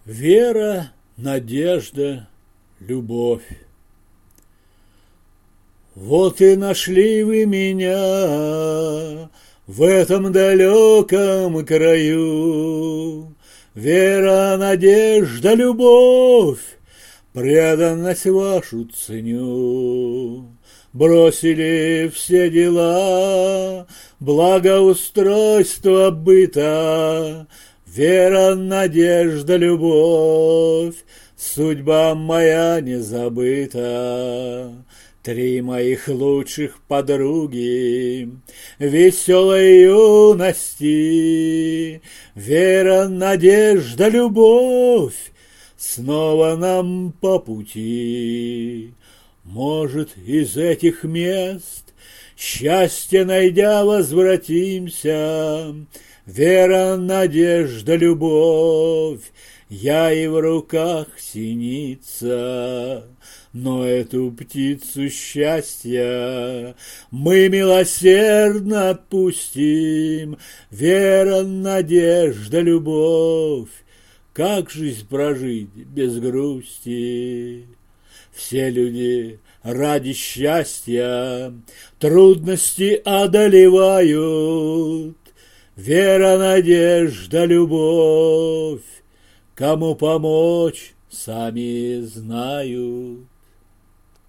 Вера, надежда, любовь. Вот и нашли вы меня в этом далеком краю. Вера, надежда, любовь, преданность вашу ценю. Бросили все дела, благоустройство быта. Вера, надежда, любовь, судьба моя не забыта. 3 моих лучших подруги веселой юности. Вера, надежда, любовь снова нам по пути. Может, из этих мест счастье найдя возвратимся. Вера, надежда, любовь, я и в руках синица. Но эту птицу счастья мы милосердно отпустим. Вера, надежда, любовь, как жизнь прожить без грусти? Все люди ради счастья трудности одолевают. Вера, надежда, любовь, кому помочь, сами знают.